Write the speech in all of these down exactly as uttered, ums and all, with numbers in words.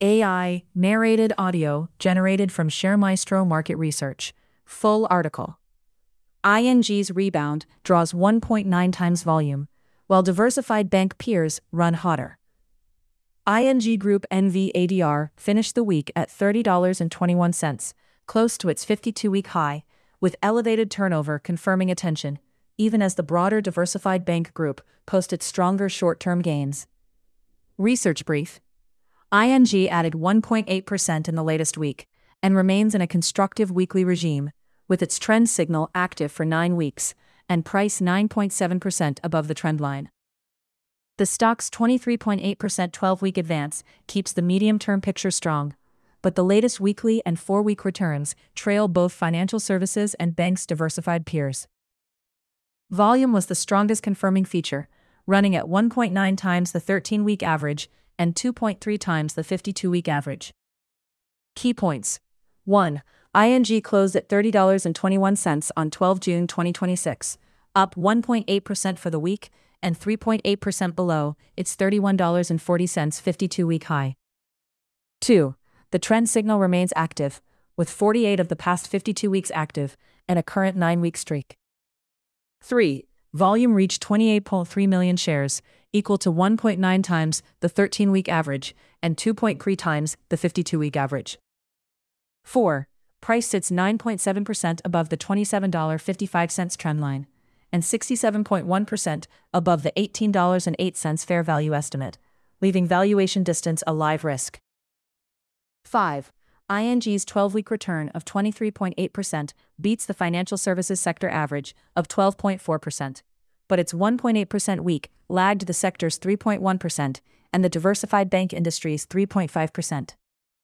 A I narrated audio generated from ShareMaestro Market Research. Full article. I N G's rebound draws one point nine times volume, while diversified bank peers run hotter. I N G Group N V A D R finished the week at thirty dollars and twenty-one cents, close to its fifty-two-week high, with elevated turnover confirming attention, even as the broader diversified bank group posted stronger short-term gains. Research brief. I N G added one point eight percent in the latest week, and remains in a constructive weekly regime, with its trend signal active for nine weeks, and price nine point seven percent above the trend line. The stock's twenty-three point eight percent twelve-week advance keeps the medium-term picture strong, but the latest weekly and four-week returns trail both financial services and banks' diversified peers. Volume was the strongest confirming feature, running at one point nine times the thirteen-week average and two point three times the fifty-two-week average. Key points. one. I N G closed at thirty dollars and twenty-one cents on the twelfth of June twenty twenty-six, up one point eight percent for the week and three point eight percent below its thirty-one dollars and forty cents fifty-two-week high. two. The trend signal remains active, with forty-eight of the past fifty-two weeks active and a current nine-week streak. three. Volume reached twenty-eight point three million shares, equal to one point nine times the thirteen-week average and two point three times the fifty-two-week average. four. Price sits nine point seven percent above the twenty-seven dollars and fifty-five cents trend line, and sixty-seven point one percent above the eighteen dollars and eight cents fair value estimate, leaving valuation distance a live risk. five. I N G's twelve-week return of twenty-three point eight percent beats the financial services sector average of twelve point four percent, but its one point eight percent week lagged the sector's three point one percent and the diversified bank industry's three point five percent.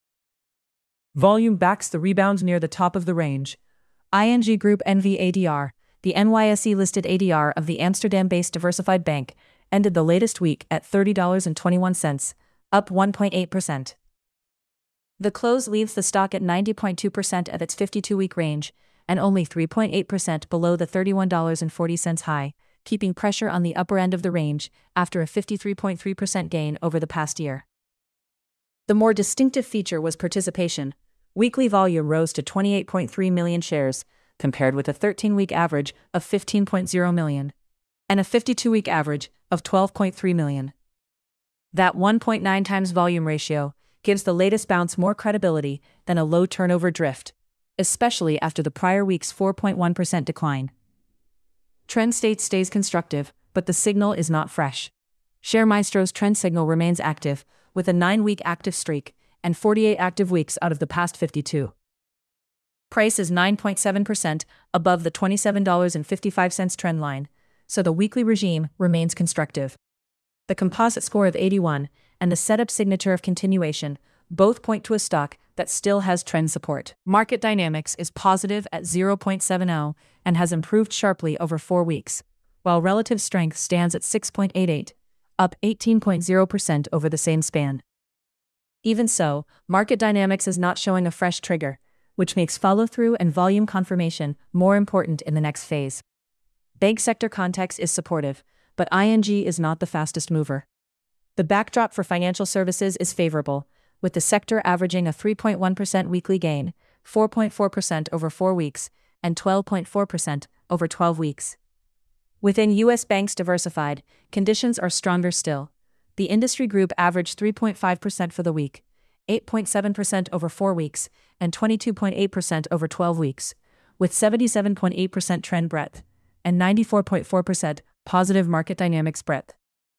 Volume backs the rebound near the top of the range. I N G Group N V A D R, the N Y S E-listed A D R of the Amsterdam-based diversified bank, ended the latest week at thirty dollars and twenty-one cents, up one point eight percent. The close leaves the stock at ninety point two percent of its fifty-two-week range, and only three point eight percent below the thirty-one dollars and forty cents high, keeping pressure on the upper end of the range after a fifty-three point three percent gain over the past year. The more distinctive feature was participation. Weekly volume rose to twenty-eight point three million shares, compared with a thirteen-week average of fifteen point zero million, and a fifty-two-week average of twelve point three million. That one point nine times volume ratio gives the latest bounce more credibility than a low turnover drift, especially after the prior week's four point one percent decline. Trend state stays constructive, but the signal is not fresh. ShareMaestro's trend signal remains active, with a nine-week active streak and forty-eight active weeks out of the past fifty-two. Price is nine point seven percent above the twenty-seven dollars and fifty-five cents trend line, so the weekly regime remains constructive. The composite score of eighty-one and the setup signature of continuation both point to a stock that still has trend support. Market dynamics is positive at zero point seven zero and has improved sharply over four weeks, while relative strength stands at six point eight eight, up eighteen point zero percent over the same span. Even so, market dynamics is not showing a fresh trigger, which makes follow-through and volume confirmation more important in the next phase. Bank sector context is supportive, but I N G is not the fastest mover. The backdrop for financial services is favorable, with the sector averaging a three point one percent weekly gain, four point four percent over four weeks, and twelve point four percent over twelve weeks. Within U S banks diversified, conditions are stronger still. The industry group averaged three point five percent for the week, eight point seven percent over four weeks, and twenty-two point eight percent over twelve weeks, with seventy-seven point eight percent trend breadth and ninety-four point four percent positive market dynamics breadth.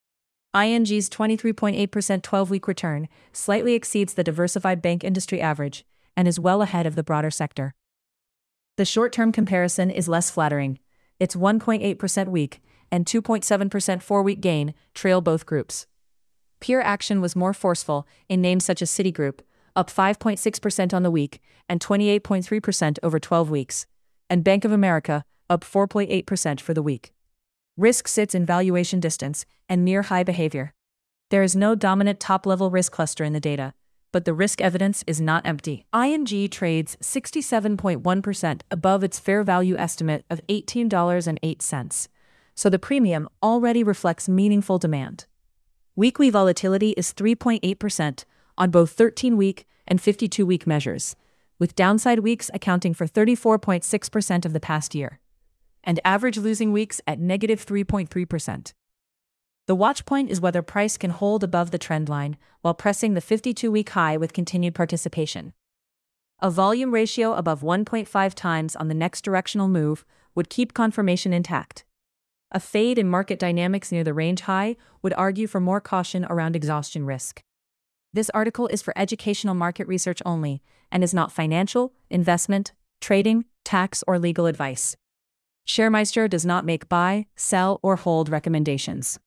I N G's twenty-three point eight percent twelve-week return slightly exceeds the diversified bank industry average and is well ahead of the broader sector. The short-term comparison is less flattering. Its one point eight percent week and two point seven percent four-week gain trail both groups. Peer action was more forceful in names such as Citigroup, up five point six percent on the week and twenty-eight point three percent over twelve weeks, and Bank of America, up four point eight percent for the week. Risk sits in valuation distance and near high behavior. There is no dominant top-level risk cluster in the data, but the risk evidence is not empty. I N G trades sixty-seven point one percent above its fair value estimate of eighteen dollars and eight cents, so the premium already reflects meaningful demand. Weekly volatility is three point eight percent, on both thirteen-week and fifty-two-week measures, with downside weeks accounting for thirty-four point six percent of the past year, and average losing weeks at negative three point three percent. The watch point is whether price can hold above the trend line while pressing the fifty-two-week high with continued participation. A volume ratio above one point five times on the next directional move would keep confirmation intact. A fade in market dynamics near the range high would argue for more caution around exhaustion risk. This article is for educational market research only and is not financial, investment, trading, tax, or legal advice. ShareMeister does not make buy, sell, or hold recommendations.